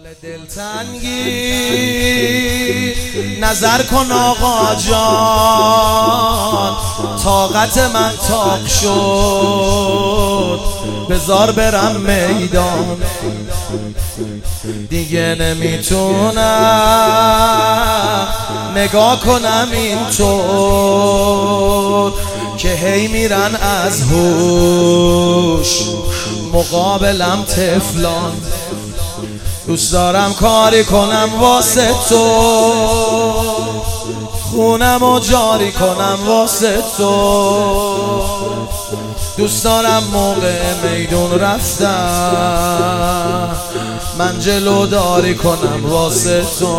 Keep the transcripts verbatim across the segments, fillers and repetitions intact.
دلتنگی نظر کن آقا جان، طاقت من تاق شد، بذار برم میدان. دیگه نمیتونم نگاه کنم اینطور که هی میرن از هوش مقابلم طفلان. دوست دارم کاری کنم واسه تو، خونم و جاری کنم واسه تو. دوست دارم موقع میدون رفتم من جلو داری کنم واسه تو.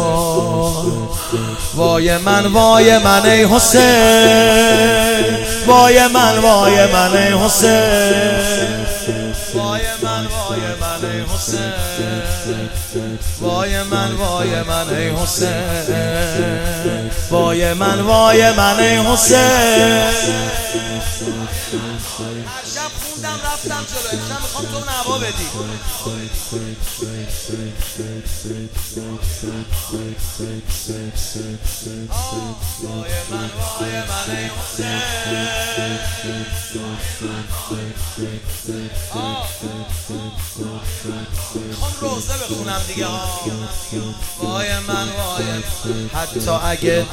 وای من وای من ای حسین، وای من وای من ای حسین، وای من وای من ای حسین، وای من وای من ای حسین، وای من وای من ای حسین. هر شب خوندم رفتم جلو، امشب میخوام تو نوا بدی. وای من وای من ای حسین، میخوام روزه بخونم دیگه ها. وای من وای، حتی اگه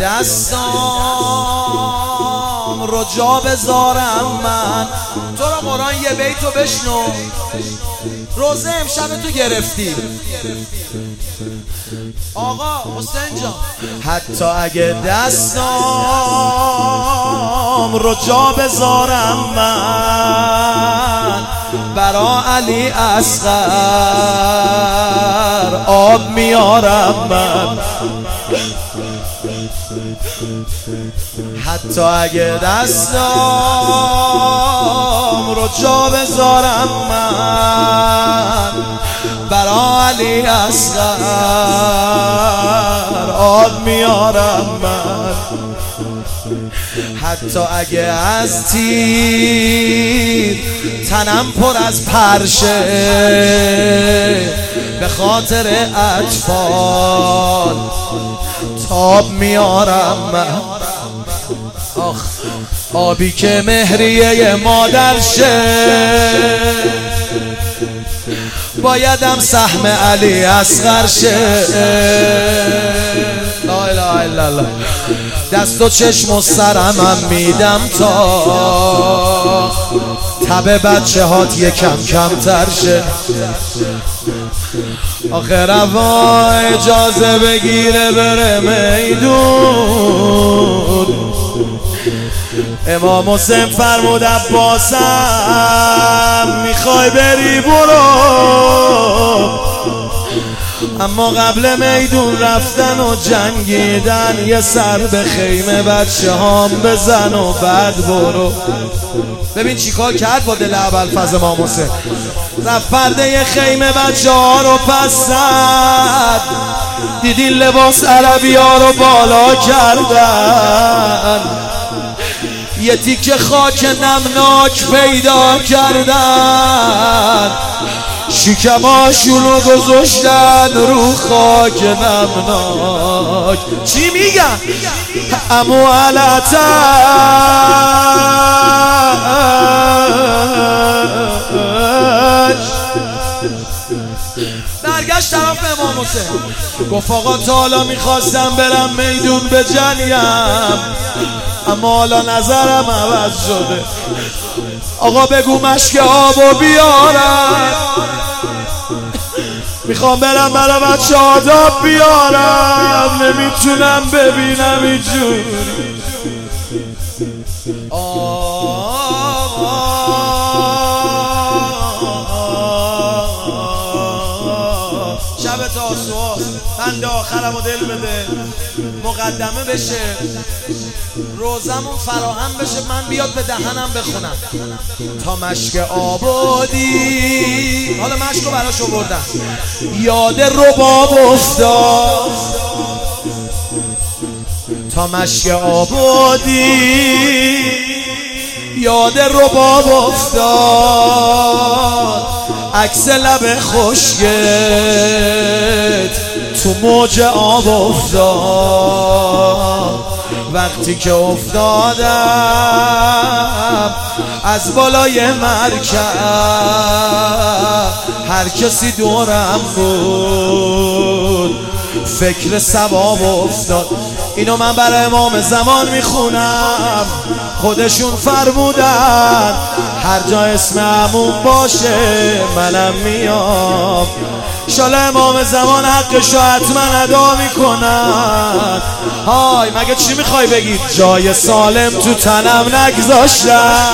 دستام رو جا بذارم من. تو رو قرآن یه بیتو بشنو، روزه امشب تو گرفتی آقا حسین جان. حتی اگه دستام رو جا بذارم من، برا علی اصغر آب میارم من. حتی اگه دستام رو جا بذارم من، برا علی اصغر آب میارم من. حتی اگه از تیر تنم پر از پرشه، به خاطر اطفال تاب میارم من. آخ آبی که مهریه مادرشه، بایدم سهم علی اصغر شه. لا اله الا الله. دست و چشم و سرمم میدم تا تب بچه هات یکم کمتر شه. آخه روا اجازه بگیره بره میدون. امام حسین فرمود عباسم میخوای بری برو، اما قبل میدون رفتن و جنگیدن یه سر به خیمه بچه هام بزن و بعد برو. ببین چی کار کرد با دل ابوالفضل امام حسین. رفت پرده خیمه بچه ها رو پس زد، دیدین لباس عربی ها رو بالا کردن، یه تیکه خاک نمناک پیدا کردن، شکماشون رو گذاشتن رو خاک نمناک. چی میگن؟ امو علتش برگشت طرف امام حسین، گفت آقا تا حالا میخواستم برم میدون به جنگم، اما حالا نظرم عوض شده. آقا بگو مشک آبو بیارم، میخوام برم برای بچه آداب بیارم، نمیتونم ببینم اینجوری. شب تاسوعاست، بنده آخرم و دل بده مقدمه بشه، روزمون فراهم بشه، من بیاد به دهنم بخونم. تا مشک آبادی، حالا مشکو براش آوردم، یاد رباب افتاد. تا مشک آبادی یاد رباب افتاد، عکس لب خوشگل تو موج آب افتاد. وقتی که افتادم از بالای مرکب هر کسی دورم بود فکر ثواب افتاد. اینو من برای امام زمان میخونم، خودشون فرمودن هر جا اسم عموم باشه منم میام. انشالله امام زمان حقشو حتما ادا میکنن. های مگه چی میخوای بگید؟ جای سالم تو تنم نگذاشتن،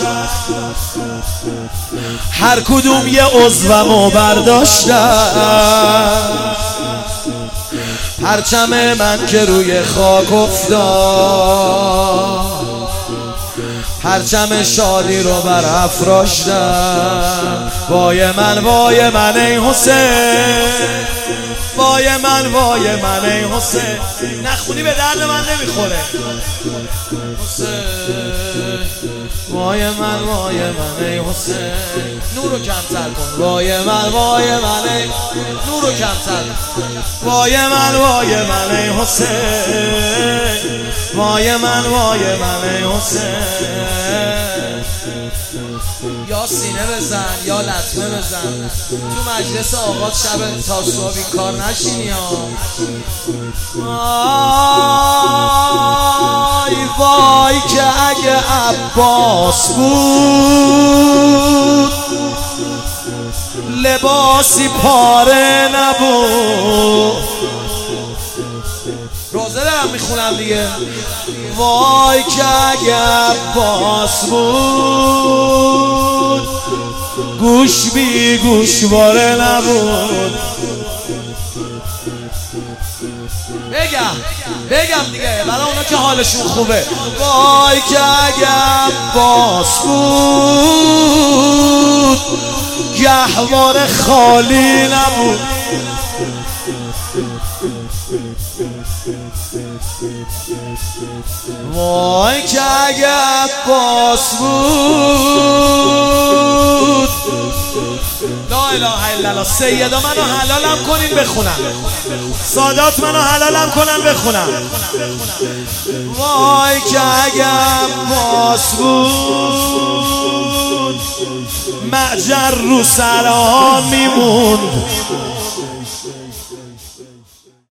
هر کدوم یه عضومو برداشتن. پرچم من که روی خاک افتاد، پرچم شادی رو بر افراشتم. وای من وای من ای حسین، وای من وای من ای حسین. نخونی به درد من نمیخوره. حسین وای من وای من ای حسین. نورو کمتر کن. وای من وای من ای نورو کمتر. وای من وای من ای حسین، وای من وای من ای حسین. یا سینه بزن یا لطمه بزن. تو مجلس آغاز شب تا صبح این کار نشینی ها. وای وای که اگه عباس بود لباسی پاره نبود. روزه دارم میخونم دیگه. وای که اگه عباس بود گوش بی گوشواره نبود. بگم بگم دیگه برای اونا که حالشون خوبه. وای که اگه عباس بود گهواره خالی نبود. وای که اگه عباس بود. لا اله الا الله. سیدا منو حلالم کنین بخونم، سادات منو حلالم کنن بخونم. وای که اگه عباس بود معجر رو سرها میموند.